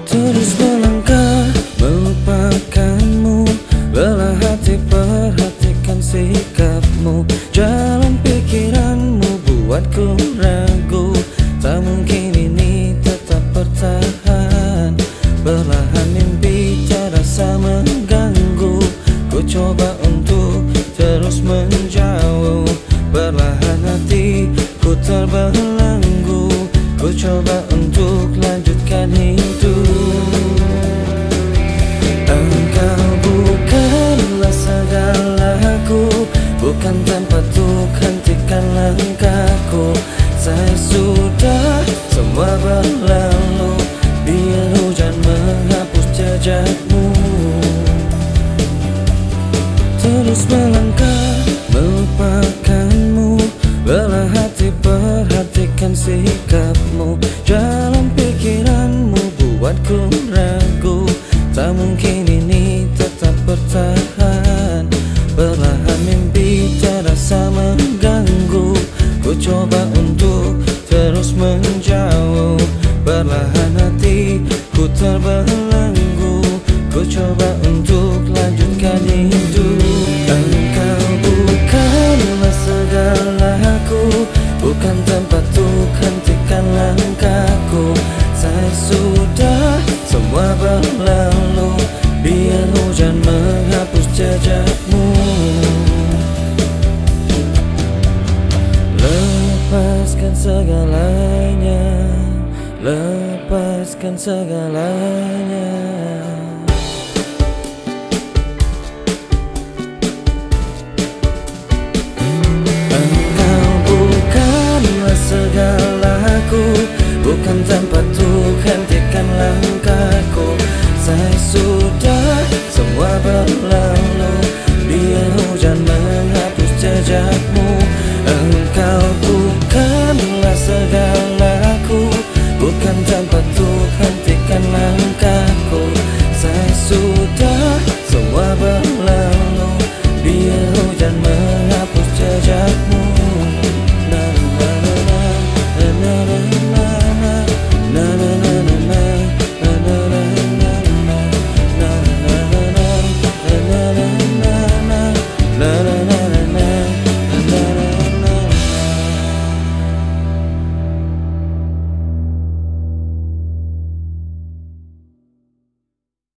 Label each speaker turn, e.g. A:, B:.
A: Terus melangkah melupakanmu, lelah hati perhatikan sikapmu. Jalan pikiranmu buatku ragu, tak mungkin ini tetap bertahan. Perlahan mimpi terasa mengganggu, ku coba untuk terus menjauh. Perlahan hatiku terbelenggu, ku coba untuk lanjutkan hidup. Engkau bukanlah segalaku, bukan tempat untuk hentikan langkahku. Saya sudah semua berlalu, biar hujan menghapus jejakmu. Terus melangkah melupakanmu, lelah hati perhatikan sikapmu. Jalan pikiranmu buatku ragu, tak mungkin ini tetap bertahan. Perlahan mimpi terasa mengganggu, ku coba untuk terus menjauh. Perlahan hatiku terbelenggu, ku coba untuk lanjutkan hidup. Engkau bukanlah segalaku, bukan tempat untuk hentikan langkahku. Saya sudah semua berlalu, biar hujan menghapus jejakmu. Lepaskan segalanya, lepaskan segalanya.